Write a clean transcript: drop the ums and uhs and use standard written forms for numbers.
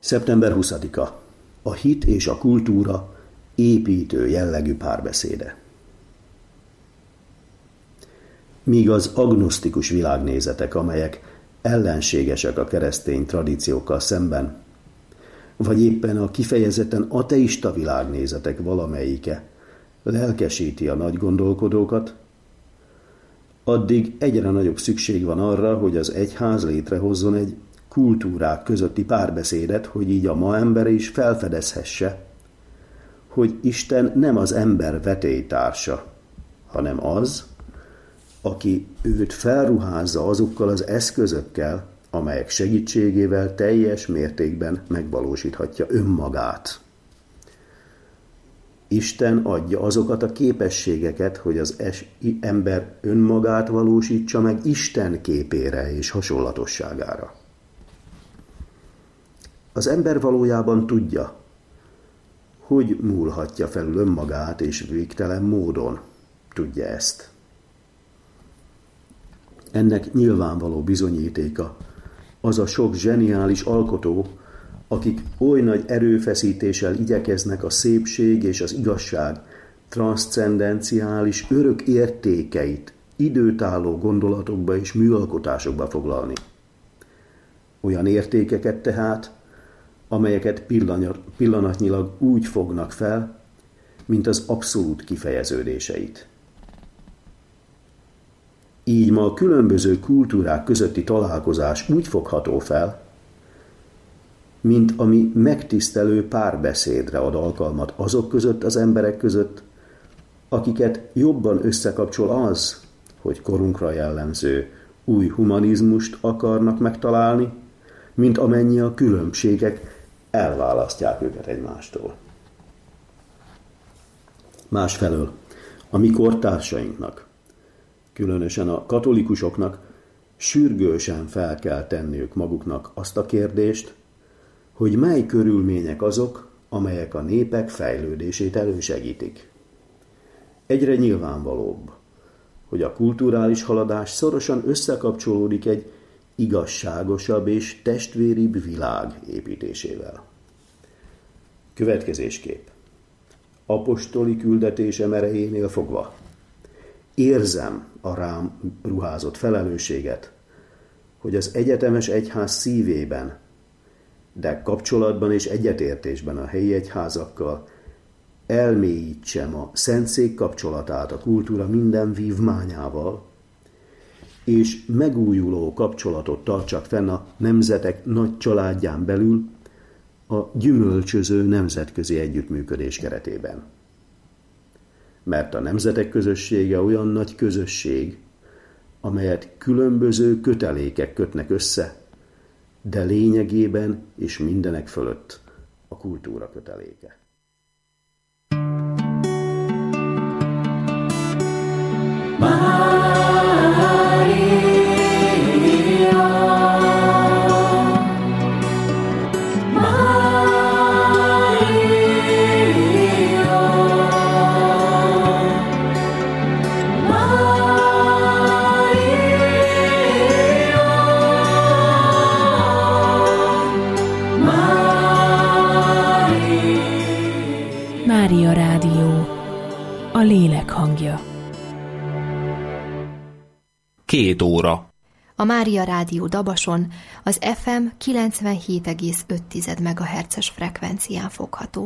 Szeptember 20-a. A hit és a kultúra építő jellegű párbeszéde. Míg az agnosztikus világnézetek, amelyek ellenségesek a keresztény tradíciókkal szemben, vagy éppen a kifejezetten ateista világnézetek valamelyike lelkesíti a nagy gondolkodókat, addig egyre nagyobb szükség van arra, hogy az egyház létrehozzon egy kultúrák közötti párbeszédet, hogy így a ma ember is felfedezhesse, hogy Isten nem az ember vetélytársa, hanem az, aki őt felruházza azokkal az eszközökkel, amelyek segítségével teljes mértékben megvalósíthatja önmagát. Isten adja azokat a képességeket, hogy az ember önmagát valósítsa meg Isten képére és hasonlatosságára. Az ember valójában tudja, hogy múlhatja felül önmagát és végtelen módon tudja ezt. Ennek nyilvánvaló bizonyítéka az a sok zseniális alkotó, akik oly nagy erőfeszítéssel igyekeznek a szépség és az igazság transzcendenciális örök értékeit időtálló gondolatokba és műalkotásokba foglalni. Olyan értékeket tehát, amelyeket pillanatnyilag úgy fognak fel, mint az abszolút kifejeződéseit. Így ma a különböző kultúrák közötti találkozás úgy fogható fel, mint ami megtisztelő párbeszédre ad alkalmat azok között az emberek között, akiket jobban összekapcsol az, hogy korunkra jellemző új humanizmust akarnak megtalálni, mint amennyi a különbségek elválasztják őket egymástól. Másfelől, a mi kortársainknak, különösen a katolikusoknak sürgősen fel kell tenniük maguknak azt a kérdést, hogy mely körülmények azok, amelyek a népek fejlődését elősegítik. Egyre nyilvánvalóbb, hogy a kulturális haladás szorosan összekapcsolódik egy igazságosabb és testvéribb világ építésével. Következésképp, apostoli küldetésem erejénél fogva érzem a rám ruházott felelősséget, hogy az egyetemes egyház szívében, de kapcsolatban és egyetértésben a helyi egyházakkal elmélyítsem a szentszék kapcsolatát a kultúra minden vívmányával, és megújuló kapcsolatot tartsak fenn a nemzetek nagy családján belül a gyümölcsöző nemzetközi együttműködés keretében. Mert a nemzetek közössége olyan nagy közösség, amelyet különböző kötelékek kötnek össze, de lényegében és mindenek fölött a kultúra köteléke. Mária Rádió, a lélek hangja. 2 óra. A Mária Rádió Dabason az FM 97,5 MHz-es frekvencián fogható.